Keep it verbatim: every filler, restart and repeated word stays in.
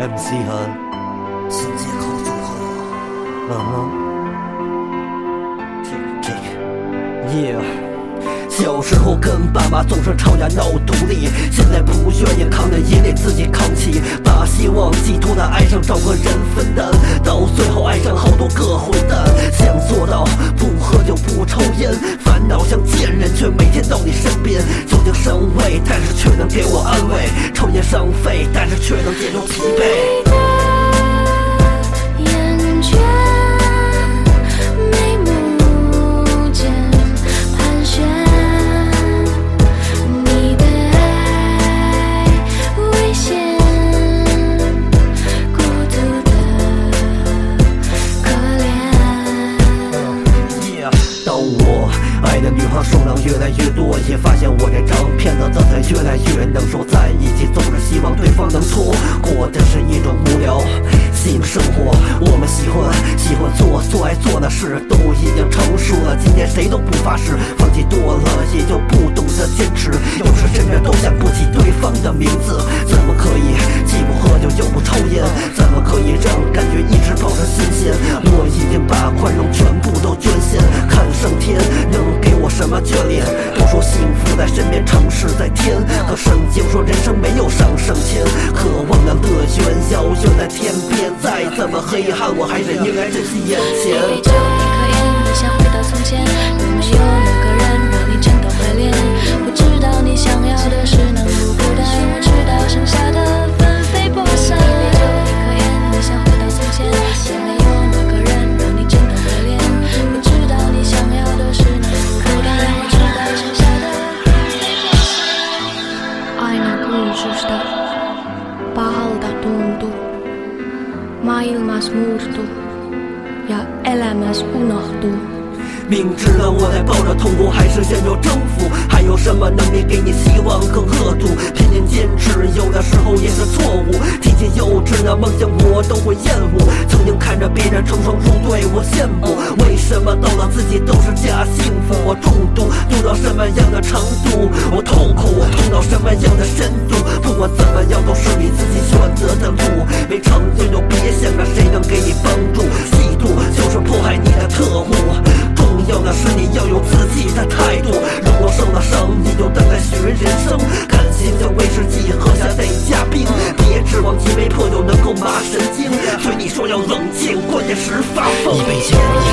M C 和新街口组合。 嗯哼，这这个 ，Yeah。小时候跟爸妈总是吵架闹独立，现在不愿意扛着也得自己扛起，把希望寄托在爱上，找个人分担，到最后爱上好多个混蛋。想做到不喝酒不抽烟，烦恼像贱人，却每天到你身边。酒精伤胃，但是却能给我安慰；抽烟伤肺，但是却能解除疲惫。爱的女孩数量越来越多，也发现我这张骗子怎才越来越能说在一起，总是希望对方能错过，这是一种无聊新生活。我们喜欢喜欢做做爱做的事，都已经成熟了，今天谁都不发誓，放弃多了也就不懂得坚持，有时甚至都想不起对方的名字。怎么可以既不喝酒又不抽烟？怎么可以让感觉一直保持新鲜？我已经把宽容全部都捐献，看上天能给我什么眷恋？都说幸福在身边，城市在天，可圣经说人生没有上升签。渴望的乐园遥远在天边，再怎么黑暗，我还是应该珍惜眼前。 一杯酒，一颗烟，你想回到从前，有没有那个人让你真的怀恋？我知道你想要的是能不孤单，我知道剩下的纷飞波散。一杯酒，一颗烟，你想回到从前，有没有那个人让你真的怀恋？我知道你想要的是能不孤单，我知道剩下的纷飞波散。Aina kuususta, pahalta tuntuu, maailmas murtuu ja elämäs unohtuu。 明知道我在抱着痛苦，还是想要征服，还有什么能力给你希望更恶毒？拼命坚持，有的时候也是错误。提起幼稚的梦想，我都会厌恶。曾经看着别人成双入对，我羡慕。为什么到了自己都是假幸福？我中毒，毒到什么样的程度？我痛苦，痛到什么样的深度？不管怎么样，都是你自己选择的路。没成就就别想着谁能给你帮助。嫉妒就是迫害你的特务。重要的是你要有自己的态度，如果受了伤，你就等待许人人生。感情像威士忌，喝下得加冰，别指望几杯破酒能够麻神经。对你说要冷静，关键时发疯。 一杯酒。